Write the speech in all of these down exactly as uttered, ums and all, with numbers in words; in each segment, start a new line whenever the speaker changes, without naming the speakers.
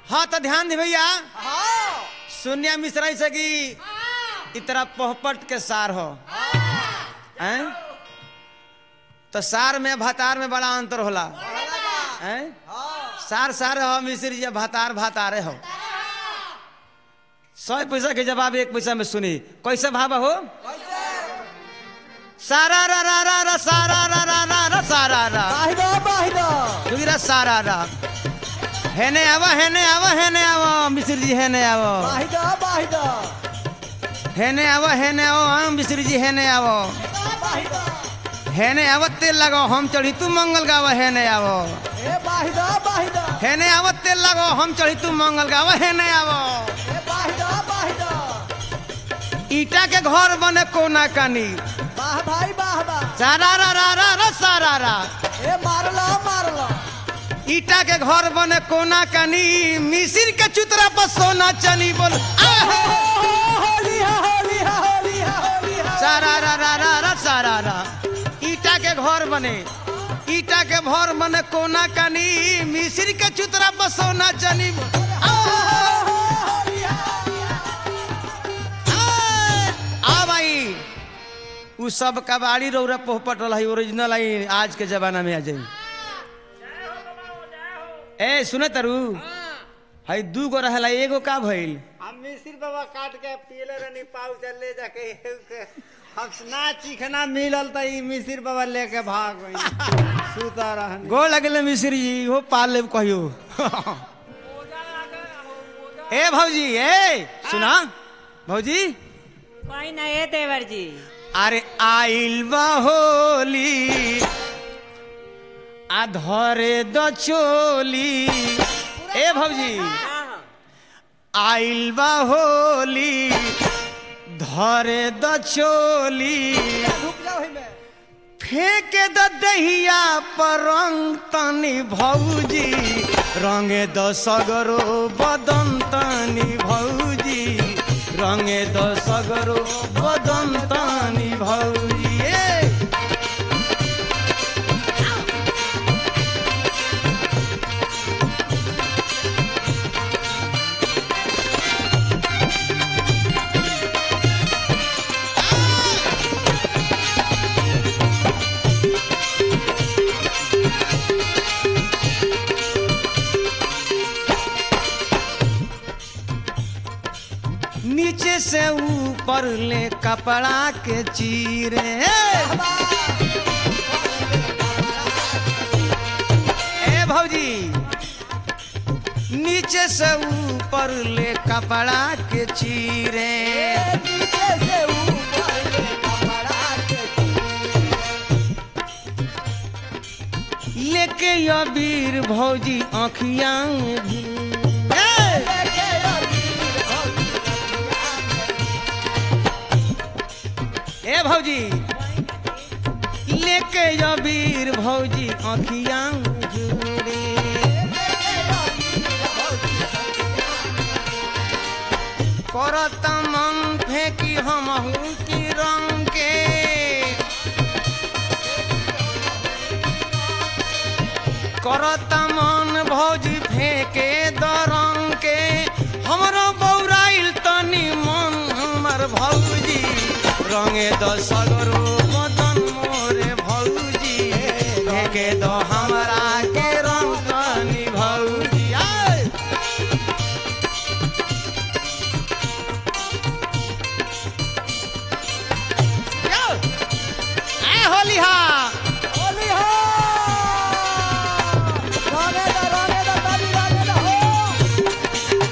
हाँ तो ध्यान दे भैया
हाँ
शून्य मिश्रा से की इतना पोहपट के सार हो हैं? तो सार में भातार में बड़ा अंतर होला हैं? सार सार हो मिश्र जी भातार भातारे हो सौ पैसा के जवाब एक पैसा में सुनी कैसे भाव हो सारा रा रा रा रा सारा रा रा रा रा सारा रा
बाहिरा बाहिरा
जुगिरा सारा रा हेने आवा हेने आवा हेने आवा मिश्र जी हेने आवा
बाहिरा बाहिरा
हेने आवा हेने आवा मिश्र जी हेने आवा
बाहिरा
हेने आवा तेल लगाओ हम चढ़ी तू मंगल गावा हेने आवो
ए बाहिरा बाहिरा
हेने आवा तेल लगाओ हम चढ़ी तू मंगल गावा हेने आवो
ए बाहिरा बाहिरा
ईटा के घर बने कोना कानी
वाह भाई वाह वाह
सारा रा रा रा रा सारा रा
ए मारला मारला
ईटा के घर बने कोना कानी मिसिर के चुतरा पर सोना चनी बोल आहा!
होली हा होली हा होली हा होली हा
सारा रा रा रा रा सारा रा ईटा के घर बने ईटा के घर बने कोना कानी मिसिर के चुतरा पर सोना चनी बोल आ भाई उ सब कबाड़ी रौरा पोहपट रहा ओरिजिनल आई आज के जमाना में आ जाई ए सुने तरु हई दू गो रहला एगो का भइल
हम मिसिर बाबा काट के पीले रनी पाउ चले जाके हम ना चिखना मिलल त ई मिसिर बाबा लेके भाग गई सुता रहन
गो लगले मिश्री जी हो पाल ले कहियो ए भौजी ए सुना भौजी
कोई ना ये देवर जी
अरे आइल बा होली आ धरे द चोली ए भौजी आइल बा होली धरे द चोली
रुक जाओ ही में
फेंक द दहिया पर रंग तनी भौजी रंगे द सगरो बदन तनी भौजी रंगे द सगरो बदन तनी भौजी ए! नीचे से ऊपर ले कपड़ा के चीरे ए भौजी नीचे से ऊपर ले कपड़ा के चीरे
नीचे से ऊपर ले कपड़ा के
लेके यो वीर भौजी आँखिया में भी ए!
लेके अबीर भौजी
ए भौजी लेके यो वीर भौजी आँखिया में झूरे करत मन फेंकी हमहू की रंग के करत मन भौजी फेंके दरंग के हमरो बौराइल तनी मन हमर भौजी रंगे द सगरो मदन मोरे भौजी फेंके द हमरा के रंग तनी भौजी आय यो! आय होली हा
होली हो राने दा राने दा ताली राने दा हो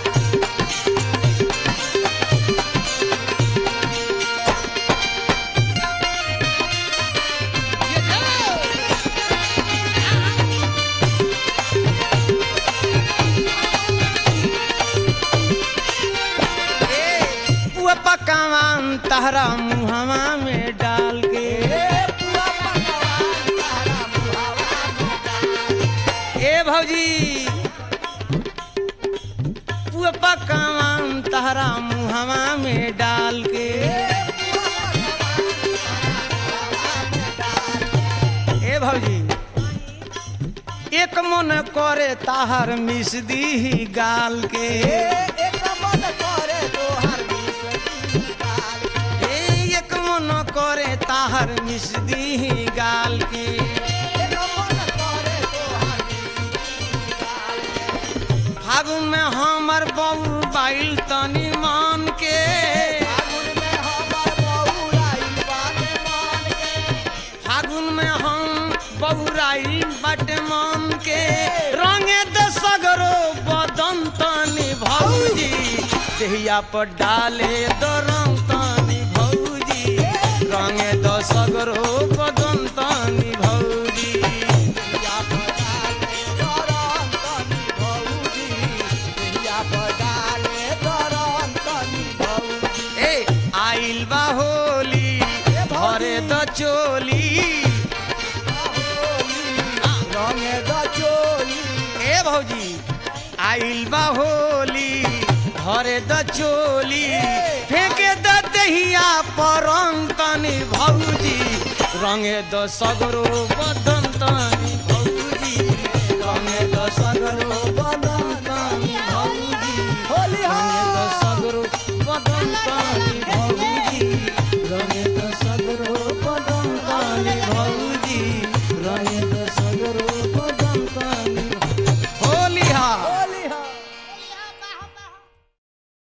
पुआ पकावान तहरा मुहवा में डाल के
ए पूरा पकवान तारा मुहावा में डाल
ए भौजी पुआ पकावान तहरा मुहवा में डाल के ए भौजी एक मन करे ताहर मिस दी गाल के
एक मन करे तोहर मिसरी गाल के
ए एक मन करे ताहर मिस दी गाल के
एक मन करे तोहर मिसरी गाल के
फागुन में हमर बबू बाइल तनी मान के
फागुन में हमर बौराइल बाटे मान के
फागुन में हम बबुराई बाटे मान के रंगे द सगरो बदन तनी भौजी देहिया पर डाले द रंग तनी भौजी रंगे द सगरो बदन तनी भौजी
या बडाले दरन तनी भौजी या बडाले दरन तनी भौजी
ए आइल बा होली भरे द चोली
रंगे द चोली
ए भौजी आइल बा होली भरे द चोली फेंके द दहिया पर रंग तनी भौजी रंगे द सगरो बदन तनी भौजी रंगे द सगरो बदन तनी भौजी
होली
रंगे द
हो
सगरो बदन तनी